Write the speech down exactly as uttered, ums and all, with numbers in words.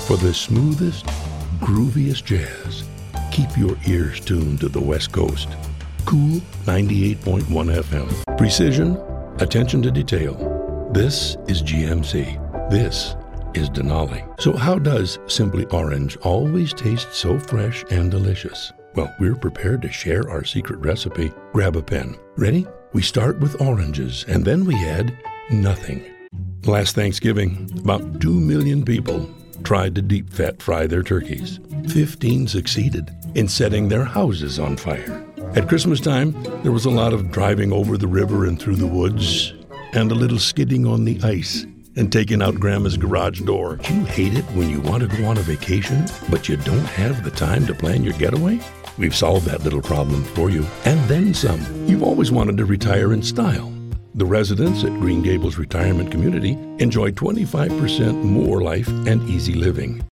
For the smoothest, grooviest jazz, keep your ears tuned to the West Coast. Cool ninety-eight point one F M. Precision, attention to detail. This is G M C. This is Denali. So how does Simply Orange always taste so fresh and delicious? Well, we're prepared to share our secret recipe. Grab a pen. Ready? We start with oranges, and then we add nothing. Last Thanksgiving, about two million people tried to deep fat fry their turkeys. Fifteen succeeded in setting their houses on fire. At Christmas time, there was a lot of driving over the river and through the woods, and a little skidding on the ice, and taking out Grandma's garage door. Do you hate it when you want to go on a vacation, but you don't have the time to plan your getaway? We've solved that little problem for you, and then some. You've always wanted to retire in style. The residents at Green Gables Retirement Community enjoy twenty-five percent more life and easy living.